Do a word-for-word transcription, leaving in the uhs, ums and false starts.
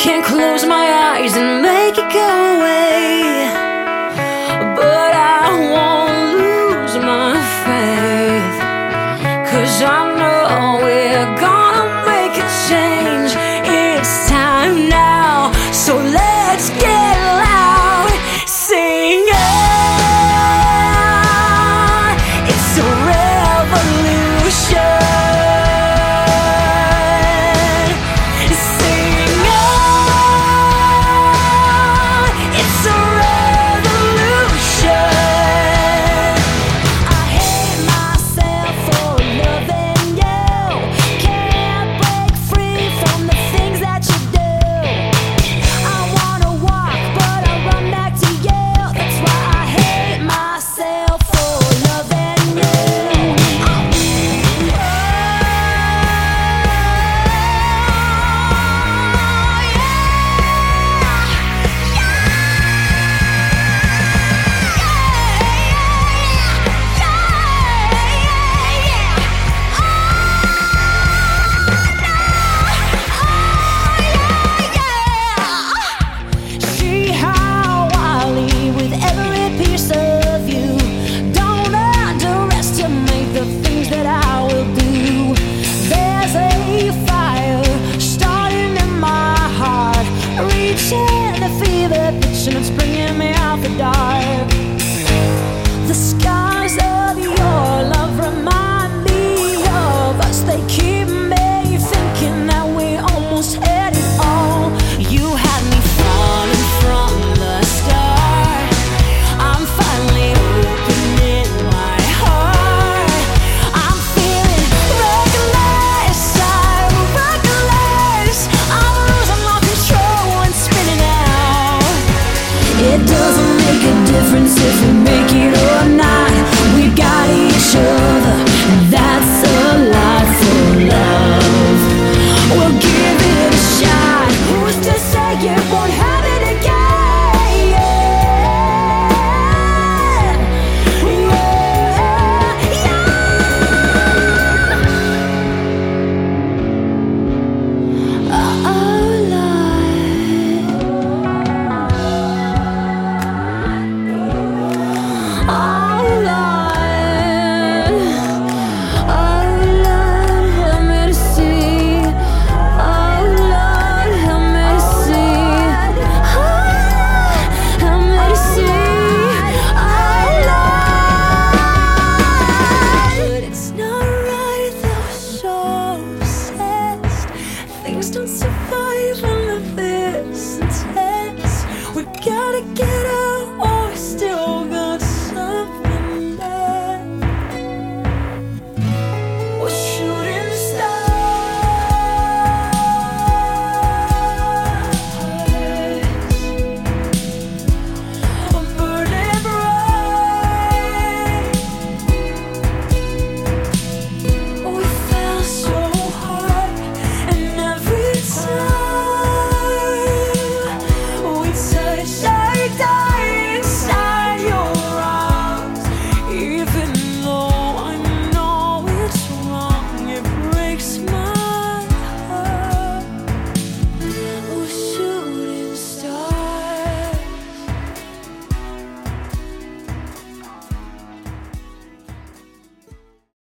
Can't close my eyes and make it go away, but I won't lose my faith, 'cause I know we're gonna make a change. It's time now, so let's get loud, sing on. It's a revolution. And it's bringing me out the dark.